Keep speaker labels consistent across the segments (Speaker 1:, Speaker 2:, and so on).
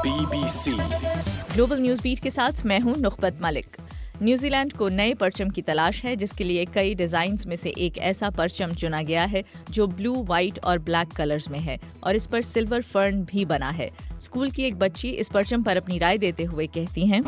Speaker 1: BBC
Speaker 2: global news beat के साथ मैं हूं नुखबत मलिक। न्यूजी लैंड को नए परचम की तलाश है, जिसके लिए कई डिज़ाइंस में से एक ऐसा परचम चुना गया है जो ब्लू, वाइट और ब्लैक कलर्स में है और इस पर सिल्वर फर्न भी बना है। स्कूल की एक बच्ची इस परचम पर अपनी राय देते हुए कहती हैं,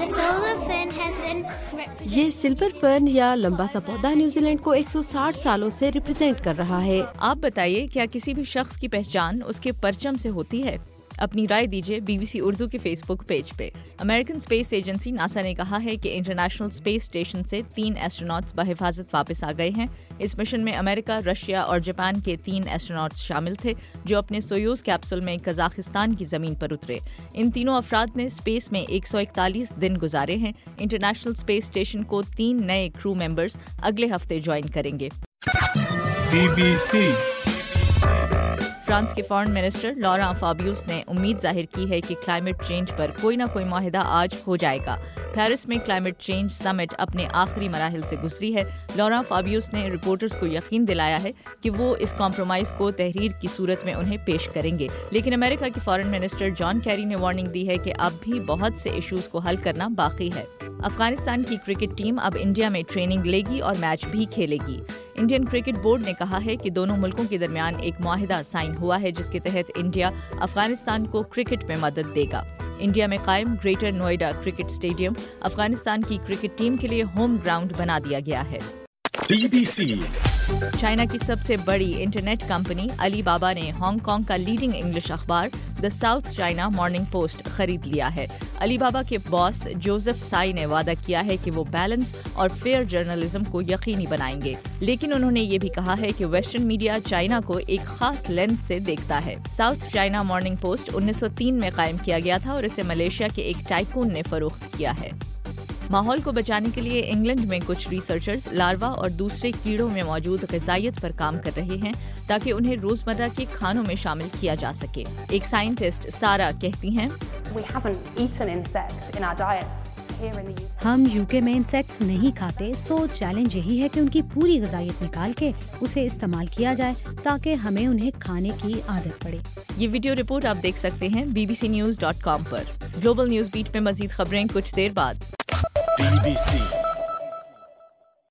Speaker 3: ये सिल्वर फर्न या लंबा सा पौधा न्यूजीलैंड को 160 सालों से रिप्रेजेंट कर रहा है।
Speaker 2: आप बताइए, क्या किसी भी शख्स की पहचान उसके परचम से होती है? अपनी राय दीजिए BBC उर्दू के फेसबुक पेज पे। अमेरिकन स्पेस एजेंसी नासा ने कहा है कि इंटरनेशनल स्पेस स्टेशन से 3 एस्ट्रोनॉट्स बहिफाजत वापस आ गए हैं। इस मिशन में अमेरिका, रशिया और जापान के 3 एस्ट्रोनॉट्स शामिल थे, जो अपने सोयूज कैप्सूल में कजाकिस्तान की जमीन पर उतरे। इन तीनों अफराद ने स्पेस में 141 दिन गुजारे हैं। इंटरनेशनल स्पेस स्टेशन को 3 नए क्रू मेंबर्स अगले हफ्ते ज्वाइन करेंगे।
Speaker 1: BBC
Speaker 2: फ्रांस के फॉरेन मिनिस्टर लॉरा फाबियुस ने उम्मीद जाहिर की है कि क्लाइमेट चेंज पर कोई ना कोई माहिदा आज हो जाएगा। पेरिस में क्लाइमेट चेंज समिट अपने आखिरी मराहिल से गुजरी है। लॉरा फाबियुस ने रिपोर्टर्स को यकीन दिलाया है कि वो इस कॉम्प्रोमाइज को तहरीर की सूरत में उन्हें पेश करेंगे, लेकिन अमेरिका के फॉरेन मिनिस्टर जॉन कैरी ने वार्निंग दी है कि अब भी बहुत से इश्यूज को हल करना बाकी है। अफगानिस्तान की क्रिकेट टीम अब इंडिया में ट्रेनिंग लेगी और मैच भी खेलेगी। इंडियन क्रिकेट बोर्ड ने कहा है कि दोनों मुल्कों के दरमियान एक मुआहिदा साइन हुआ है, जिसके तहत इंडिया अफगानिस्तान को क्रिकेट में मदद देगा। इंडिया में कायम Greater Noida cricket stadium Afghanistan की क्रिकेट टीम के लिए होम ग्राउंड बना दिया गया है।
Speaker 1: BBC
Speaker 2: चाइना की सबसे बड़ी इंटरनेट कंपनी अलीबाबा ने हांगकांग का लीडिंग इंग्लिश अखबार the South China Morning Post खरीद लिया है। अलीबाबा के बॉस जोसेफ साई ने वादा किया है कि वो बैलेंस और फेयर जर्नलिज्म को यकीनी बनाएंगे, लेकिन उन्होंने ये भी कहा है कि वेस्टर्न मीडिया चाइना को एक खास लेंस से देखता है। साउथ चाइना मॉर्निंग पोस्ट 1903 में कायम किया गया था और इसे मलेशिया के एक टाइकून ने फरोख्त किया है। माहौल को बचाने के लिए इंग्लैंड में कुछ रिसर्चर्स लार्वा और दूसरे कीड़ों में मौजूद ग़िज़ाइयत पर काम कर रहे हैं, ताकि उन्हें रोजमर्रा के खानों में शामिल किया जा सके। एक साइंटिस्ट सारा कहती हैं,
Speaker 4: हम यूके में इंसेक्ट्स नहीं खाते, सो चैलेंज यही है कि उनकी पूरी ग़िज़ाइयत निकाल के उसे इस्तेमाल किया जाए ताकि हमें उन्हें खाने की आदत पड़े।
Speaker 2: ये वीडियो रिपोर्ट आप देख सकते हैं bbcnews.com पर। ग्लोबल न्यूज़ बीट में मज़ीद खबरें कुछ देर बाद।
Speaker 1: BBC